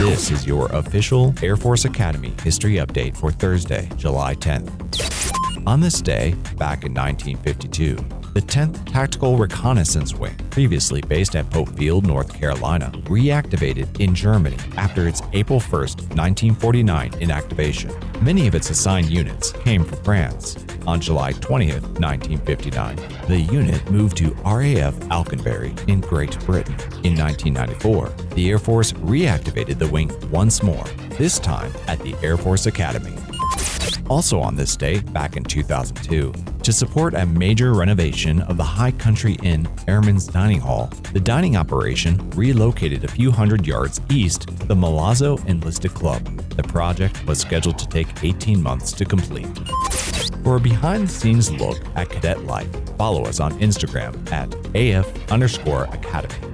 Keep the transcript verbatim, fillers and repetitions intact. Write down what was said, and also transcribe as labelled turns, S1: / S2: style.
S1: This is your official Air Force Academy history update for Thursday, July tenth. On this day, back in nineteen fifty-two, the tenth Tactical Reconnaissance Wing, previously based at Pope Field, North Carolina, reactivated in Germany after its April first, nineteen forty-nine inactivation. Many of its assigned units came from France. On July twentieth, nineteen fifty-nine, the unit moved to R A F Alconbury in Great Britain. In nineteen ninety-four, the Air Force reactivated the wing once more, this time at the Air Force Academy. Also on this day, back in two thousand two, to support a major renovation of the High Country Inn Airmen's Dining Hall, the dining operation relocated a few hundred yards east to the Milazzo Enlisted Club. The project was scheduled to take eighteen months to complete. For a behind-the-scenes look at cadet life, follow us on Instagram at AF underscore Academy.